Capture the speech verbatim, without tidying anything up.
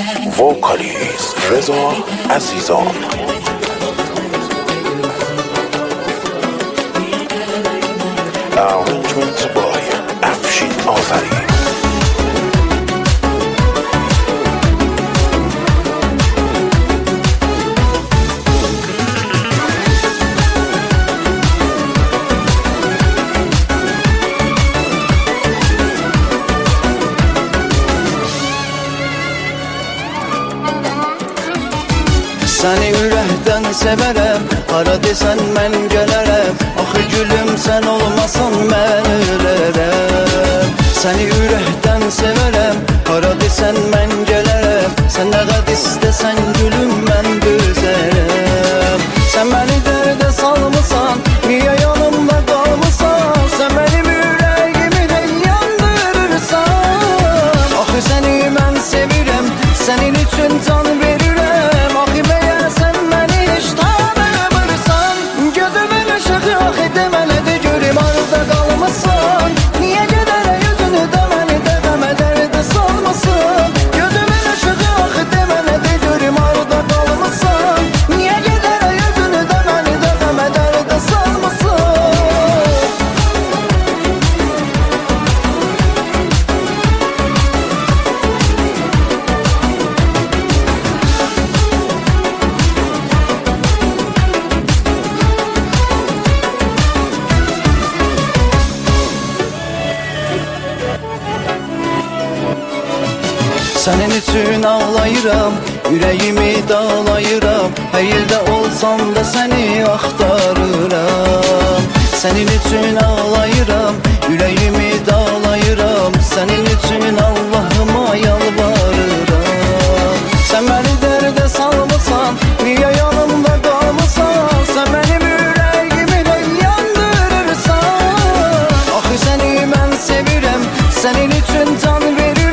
وکالیست رضا عزیزان. Arrangement by افشین آذری. Səni ürəkdən sevərəm, hara desən mən gələrəm. Axı gülüm sən olmasan mən ölərəm. Səni ürəkdən sevərəm, hara desən mən gələrəm. Sən nə qəd istəsən gülüm mən dözərəm. Sən məni dərdə salmısan, niyə yanımda qalmısan? Sən mənim ürəyimi də yandırırsan. Axı səni mən sevirəm, sənin üçün can verirəm. Axı məyər sən məni heç tanımırsan? Gözümün ışığı axı deməli de görüm arada qalmısan. Niyə gedərək yüzünü də məni də qəmə dərdə salmasın? Gözümün ışığı axı deməli de görüm arada qalmısan. Niyə gedərək yüzünü də məni də qəmə dərdə salmasın? Sənin üçün ağlayıram, ürəyimi dağlayıram. Hər yerdə olsam da səni axtarıram. Sənin üçün ağlayıram, ürəyimi dağlayıram. Sənin üçün Allahıma yalvarıram. Sən məni dərdə salmısan, niyə yanımda qalmısan? Sən mənim ürəyimi də yandırırsan. Axı səni mən sevirəm, sənin üçün can verirəm.